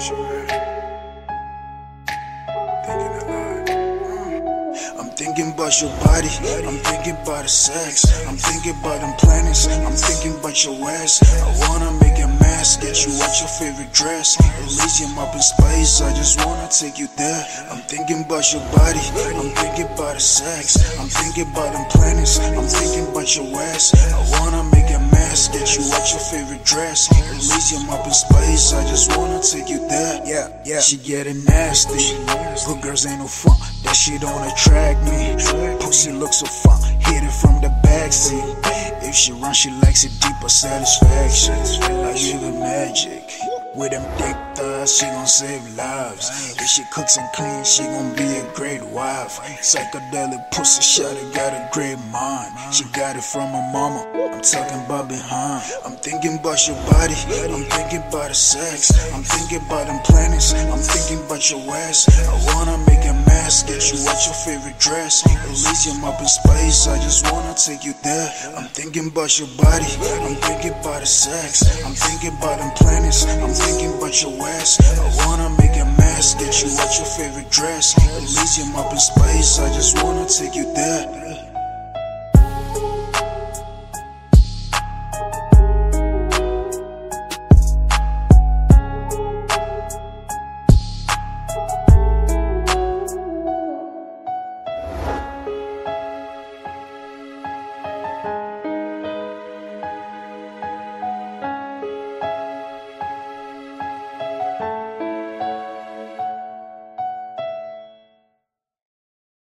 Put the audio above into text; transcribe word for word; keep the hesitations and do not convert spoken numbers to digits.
I'm thinking about your body, I'm thinking about the sex, I'm thinking about them planets, I'm thinking about your ass. I wanna make a mess, get you out your favorite dress, Elysium up in space, I just wanna take you there. I'm thinking about your body, I'm thinking about the sex, I'm thinking about them planets, I'm thinking about your ass. I wanna make a mess, get you out your favorite dress, Elysium up in space, I just wanna take you there. Yeah, yeah. She getting nasty, but girls ain't no fun, that shit don't attract me. Pussy looks so fun, hit it from the backseat. If she run, she likes it deeper satisfaction. I give her magic. With them thick thighs, she gon' save lives. If she cooks and cleans, she gon' be a great wife. Psychedelic pussy, shawty got a great mind. She got it from her mama, I'm talking about behind. I'm thinking about your body, I'm thinking about the sex, I'm thinking about them planets, I'm thinking about your ass. I wanna make a mess, get you out your favorite dress, Elysium up in space, I just wanna take you there. I'm thinking about your body, I'm thinking about the sex, I'm thinking about them planets, I'm thinking about your ass. I wanna make a mess, get you out your favorite dress, Elysium up in space, I just wanna take you there.